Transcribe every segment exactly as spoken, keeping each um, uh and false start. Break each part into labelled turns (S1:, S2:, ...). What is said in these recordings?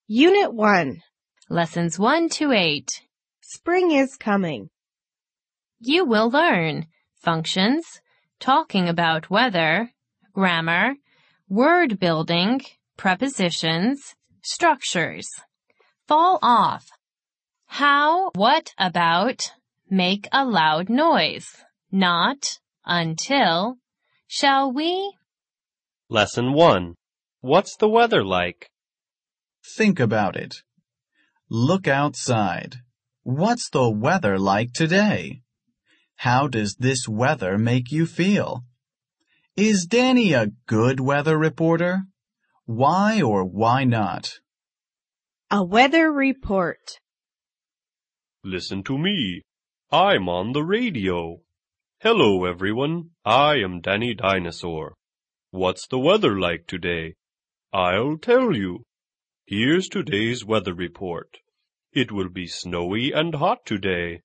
S1: Unit one.
S2: Lessons one to eight.
S1: Spring is coming.
S2: You will learn functions, talking about weather, grammar, word building, prepositions, structures. Fall off. How, what about, make a loud noise. Not, until, shall we?
S3: Lesson one. What's the weather like?
S4: Think about it. Look outside. What's the weather like today? How does this weather make you feel? Is Danny a good weather reporter? Why or why not?
S1: A weather report.
S3: Listen to me. I'm on the radio. Hello, everyone. I am Danny Dinosaur. What's the weather like today? I'll tell you. Here's today's weather report. It will be snowy and hot today.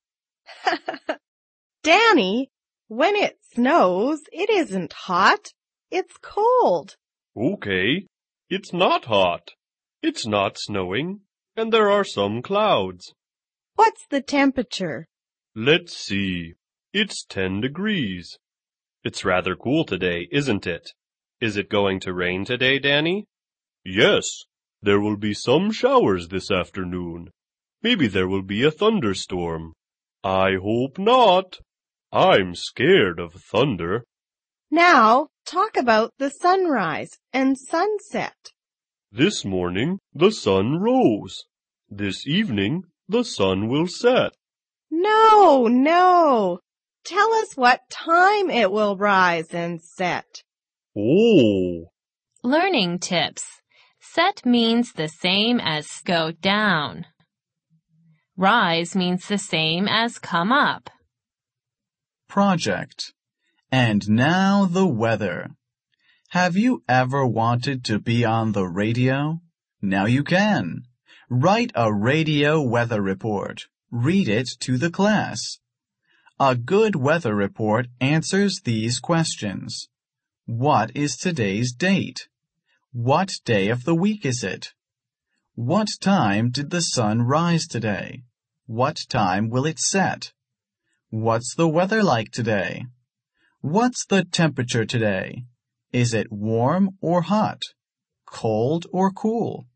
S1: Danny, when it snows, it isn't hot. It's cold.
S3: Okay, it's not hot. It's not snowing, and there are some clouds.
S1: What's the temperature?
S3: Let's see. It's ten degrees. It's rather cool today, isn't it? Is it going to rain today, Danny? Yes, there will be some showers this afternoon. Maybe there will be a thunderstorm. I hope not. I'm scared of thunder.
S1: Now, talk about the sunrise and sunset.
S3: This morning, the sun rose. This evening, the sun will set.
S1: No, no. Tell us what time it will rise and set.
S3: Oh.
S2: Learning tips. Set means the same as go down. Rise means the same as come up.
S4: Project. And now the weather. Have you ever wanted to be on the radio? Now you can. Write a radio weather report. Read it to the class. A good weather report answers these questions. What is today's date? What day of the week is it? What time did the sun rise today? What time will it set? What's the weather like today? What's the temperature today? Is it warm or hot? Cold or cool?